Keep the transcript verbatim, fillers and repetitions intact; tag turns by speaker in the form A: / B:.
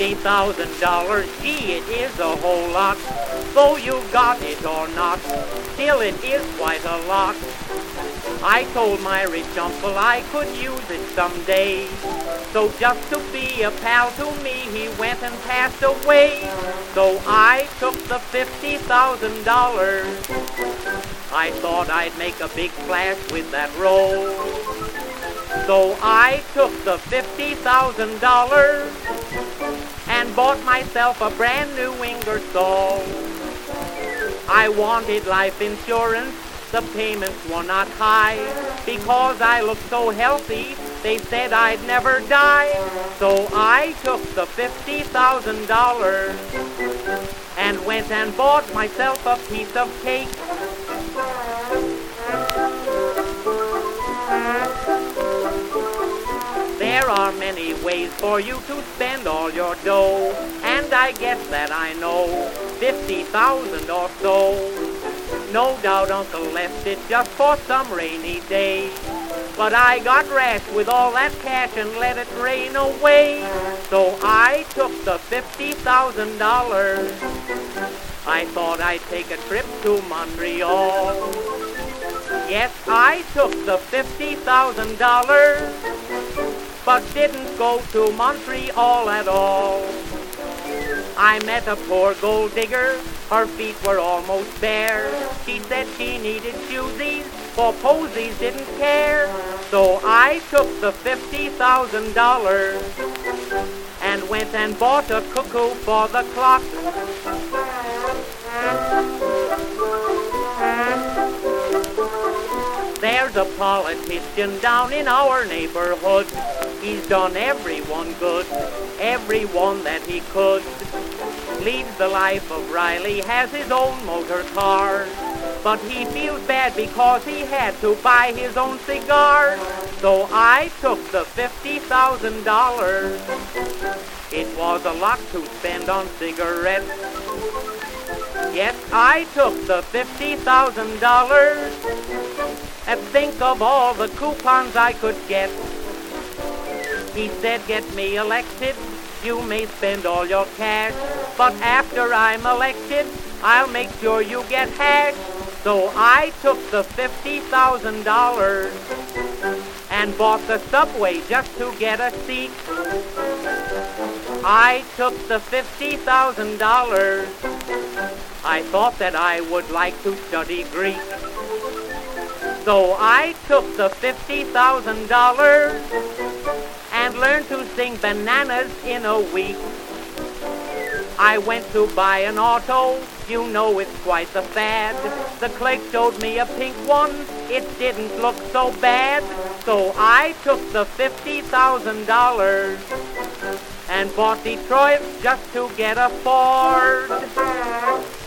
A: fifty thousand dollars, gee, it is a whole lot. Though you got it or not, still it is quite a lot. I told my rich uncle I could use it someday. So just to be a pal to me, he went and passed away. So I took the fifty thousand dollars. I thought I'd make a big splash with that roll. So I took the fifty thousand dollars and bought myself a brand new Ingersoll. I wanted life insurance, the payments were not high. Because I looked so healthy, they said I'd never die. So I took the fifty thousand dollars and went and bought myself a piece of cake. There are many ways for you to spend all your dough, and I guess that I know fifty thousand or so. No doubt Uncle left it just for some rainy day, but I got rash with all that cash and let it rain away. So I took the fifty thousand dollars. I thought I'd take a trip to Montreal. Yes, I took the fifty thousand dollars, but didn't go to Montreal at all. I met a poor gold digger, her feet were almost bare. She said she needed shoesies, for posies didn't care. So I took the fifty thousand dollars and went and bought a cuckoo for the clock. There's a politician down in our neighborhood. He's done everyone good, everyone that he could. Leads the life of Riley, has his own motor car, but he feels bad because he had to buy his own cigars. So I took the fifty thousand dollars. It was a lot to spend on cigarettes. Yes, I took the fifty thousand dollars. And think of all the coupons I could get. He said, get me elected, you may spend all your cash, but after I'm elected, I'll make sure you get hash. So I took the fifty thousand dollars and bought the subway just to get a seat. I took the fifty thousand dollars. I thought that I would like to study Greek. So I took the fifty thousand dollars and learned to sing Bananas in a Week. I went to buy an auto, you know it's quite the fad. The clerk showed me a pink one, it didn't look so bad. So I took the fifty thousand dollars and bought Detroit just to get a Ford.